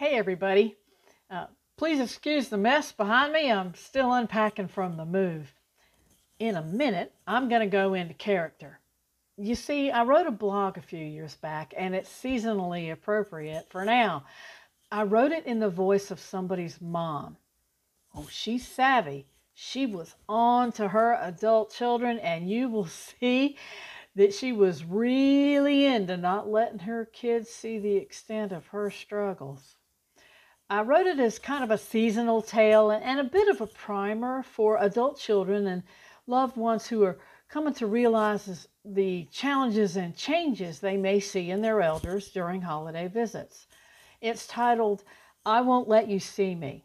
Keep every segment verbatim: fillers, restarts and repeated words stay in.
Hey everybody, uh, please excuse the mess behind me. I'm still unpacking from the move. In a minute, I'm going to go into character. You see, I wrote a blog a few years back and it's seasonally appropriate for now. I wrote it in the voice of somebody's mom. Oh, she's savvy. She was on to her adult children, and you will see that she was really into not letting her kids see the extent of her struggles. I wrote it as kind of a seasonal tale and a bit of a primer for adult children and loved ones who are coming to realize the challenges and changes they may see in their elders during holiday visits. It's titled, I Won't Let You See Me.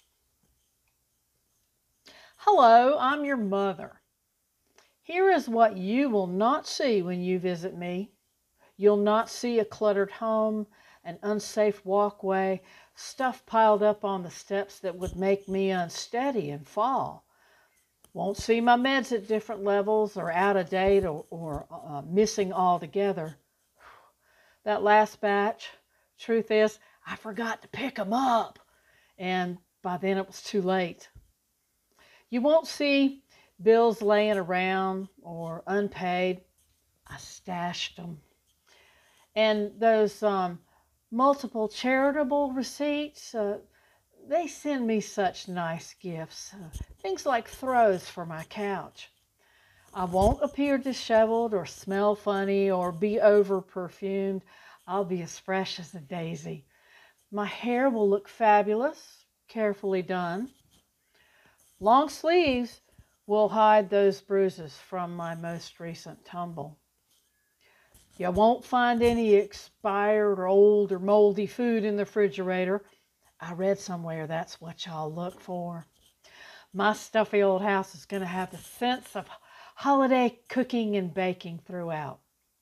Hello, I'm your mother. Here is what you will not see when you visit me. You'll not see a cluttered home, an unsafe walkway, stuff piled up on the steps that would make me unsteady and fall. Won't see my meds at different levels or out of date or, or uh, missing altogether. That last batch, truth is, I forgot to pick them up, and by then it was too late. You won't see bills laying around or unpaid. I stashed them. And those um, multiple charitable receipts, uh, they send me such nice gifts. Uh, things like throws for my couch. I won't appear disheveled or smell funny or be over-perfumed. I'll be as fresh as a daisy. My hair will look fabulous, carefully done. Long sleeves will hide those bruises from my most recent tumble. You won't find any expired or old or moldy food in the refrigerator. I read somewhere that's what y'all look for. My stuffy old house is going to have the sense of holiday cooking and baking throughout.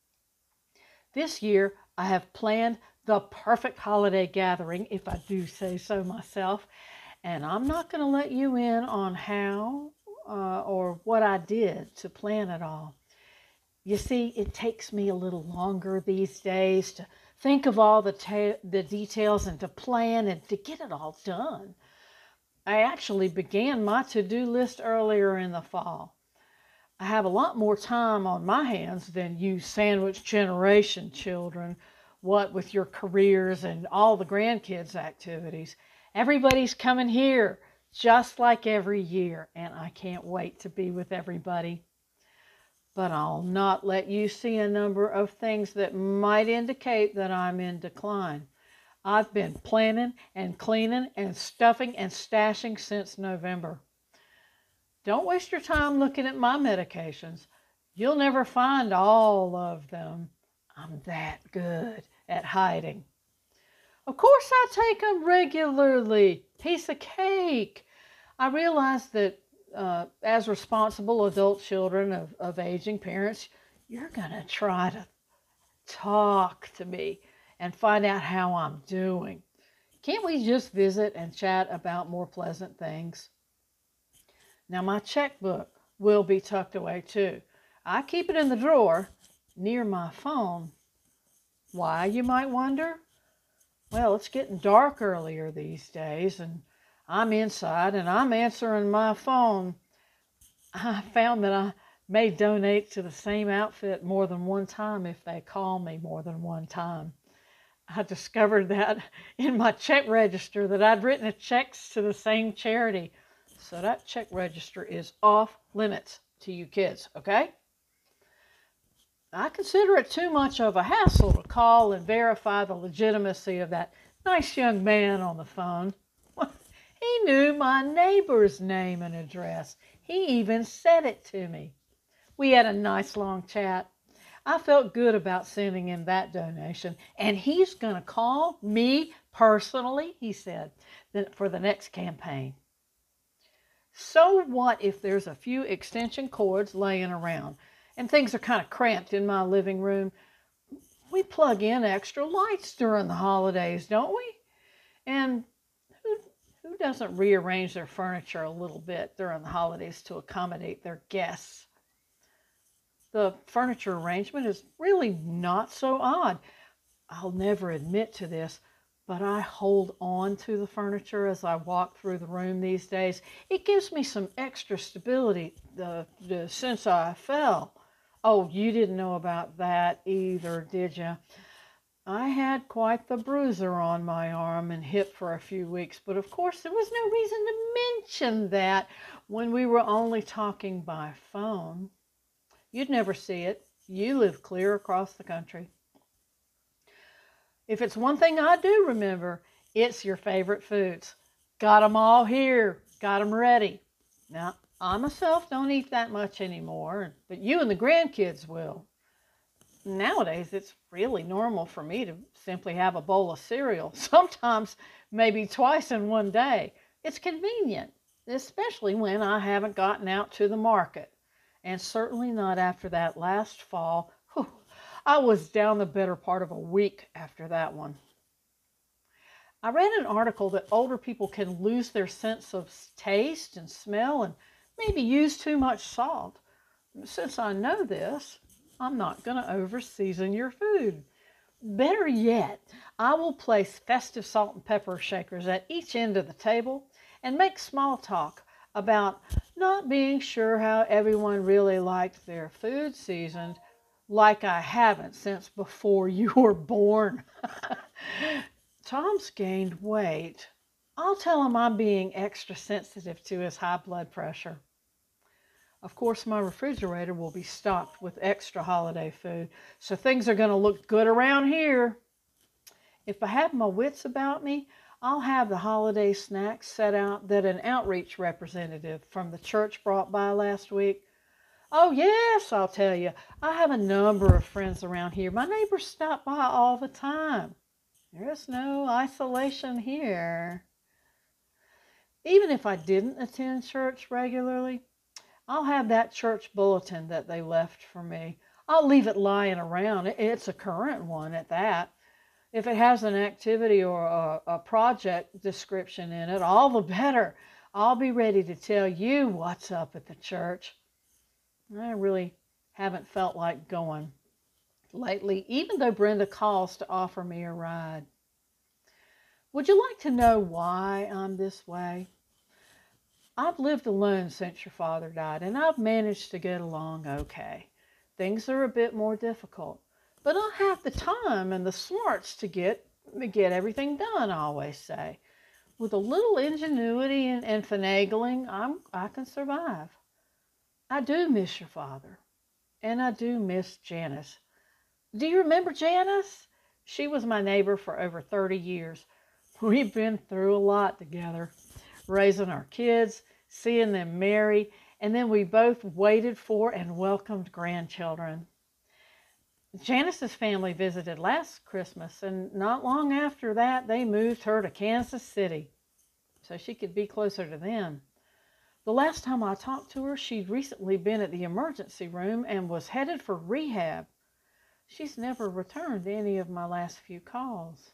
This year, I have planned the perfect holiday gathering, if I do say so myself, and I'm not going to let you in on how uh, or what I did to plan it all. You see, it takes me a little longer these days to think of all the, ta- the details and to plan and to get it all done. I actually began my to-do list earlier in the fall. I have a lot more time on my hands than you sandwich generation children, what with your careers and all the grandkids' activities. Everybody's coming here, just like every year, and I can't wait to be with everybody. But I'll not let you see a number of things that might indicate that I'm in decline. I've been planning and cleaning and stuffing and stashing since November. Don't waste your time looking at my medications. You'll never find all of them. I'm that good at hiding. Of course I take them regularly. Piece of cake. I realize that Uh, as responsible adult children of, of aging parents, you're going to try to talk to me and find out how I'm doing. Can't we just visit and chat about more pleasant things? Now, my checkbook will be tucked away too. I keep it in the drawer near my phone. Why, you might wonder? Well, it's getting dark earlier these days, and I'm inside and I'm answering my phone. I found that I may donate to the same outfit more than one time if they call me more than one time. I discovered that in my check register that I'd written checks to the same charity. So that check register is off limits to you kids, okay? I consider it too much of a hassle to call and verify the legitimacy of that nice young man on the phone. He knew my neighbor's name and address. He even said it to me. We had a nice long chat. I felt good about sending him that donation, and he's going to call me personally, he said, for the next campaign. So what if there's a few extension cords laying around and things are kind of cramped in my living room? We plug in extra lights during the holidays, don't we? And who, who doesn't rearrange their furniture a little bit during the holidays to accommodate their guests? The furniture arrangement is really not so odd. I'll never admit to this, but I hold on to the furniture as I walk through the room these days. It gives me some extra stability the, the, since I fell. Oh, you didn't know about that either, did you? I had quite the bruiser on my arm and hip for a few weeks, but of course there was no reason to mention that when we were only talking by phone. You'd never see it. You live clear across the country. If it's one thing I do remember, it's your favorite foods. Got them all here. Got them ready. Now, I myself don't eat that much anymore, but you and the grandkids will. Nowadays, it's really normal for me to simply have a bowl of cereal, sometimes maybe twice in one day. It's convenient, especially when I haven't gotten out to the market, and certainly not after that last fall. Whew, I was down the better part of a week after that one. I read an article that older people can lose their sense of taste and smell and maybe use too much salt. Since I know this, I'm not going to over-season your food. Better yet, I will place festive salt and pepper shakers at each end of the table and make small talk about not being sure how everyone really liked their food seasoned, like I haven't since before you were born. Tom's gained weight. I'll tell him I'm being extra sensitive to his high blood pressure. Of course, my refrigerator will be stocked with extra holiday food, so things are going to look good around here. If I have my wits about me, I'll have the holiday snacks set out that an outreach representative from the church brought by last week. Oh, yes, I'll tell you. I have a number of friends around here. My neighbors stop by all the time. There's no isolation here. Even if I didn't attend church regularly, I'll have that church bulletin that they left for me. I'll leave it lying around. It's a current one at that. If it has an activity or a, a project description in it, all the better. I'll be ready to tell you what's up at the church. I really haven't felt like going lately, even though Brenda calls to offer me a ride. Would you like to know why I'm this way? I've lived alone since your father died, and I've managed to get along okay. Things are a bit more difficult, but I have the time and the smarts to get, get everything done, I always say. With a little ingenuity and, and finagling, I'm, I can survive. I do miss your father, and I do miss Janice. Do you remember Janice? She was my neighbor for over thirty years. We've been through a lot together, raising our kids, seeing them marry, and then we both waited for and welcomed grandchildren. Janice's family visited last Christmas, and not long after that, they moved her to Kansas City so she could be closer to them. The last time I talked to her, she'd recently been at the emergency room and was headed for rehab. She's never returned any of my last few calls.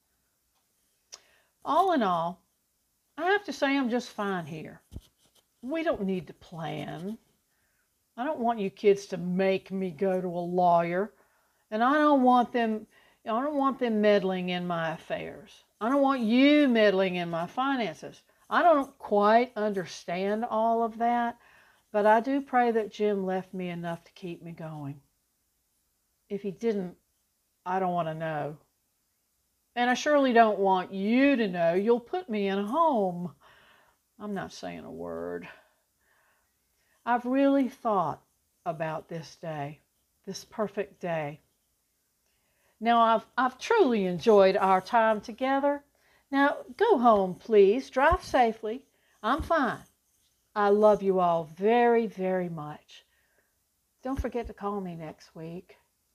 All in all, I have to say I'm just fine here. We don't need to plan. I don't want you kids to make me go to a lawyer, and I don't want them I don't want them meddling in my affairs. I don't want you meddling in my finances. I don't quite understand all of that, but I do pray that Jim left me enough to keep me going. If he didn't, I don't want to know. And I surely don't want you to know you'll put me in a home. I'm not saying a word. I've really thought about this day, this perfect day. Now, I've, I've truly enjoyed our time together. Now, go home, please. Drive safely. I'm fine. I love you all very, very much. Don't forget to call me next week.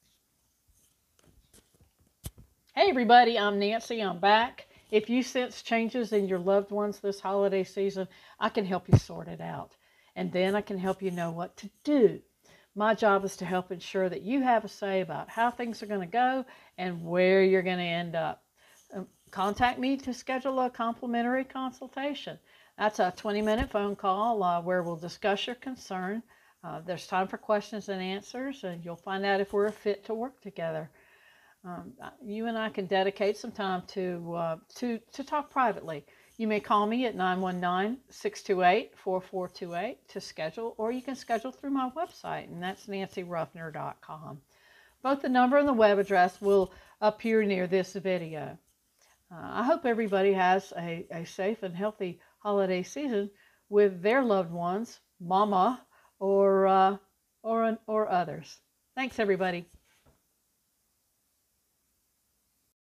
Hey, everybody. I'm Nancy. I'm back. If you sense changes in your loved ones this holiday season, I can help you sort it out. And then I can help you know what to do. My job is to help ensure that you have a say about how things are going to go and where you're going to end up. Um, contact me to schedule a complimentary consultation. That's a twenty-minute phone call uh, where we'll discuss your concern. Uh, there's time for questions and answers, and you'll find out if we're a fit to work together. Um, you and I can dedicate some time to, uh, to, to talk privately. You may call me at nine one nine, six two eight, four four two eight to schedule, or you can schedule through my website, and that's nancy ruffner dot com. Both the number and the web address will appear near this video. Uh, I hope everybody has a, a safe and healthy holiday season with their loved ones, mama, or, uh, or, or others. Thanks, everybody.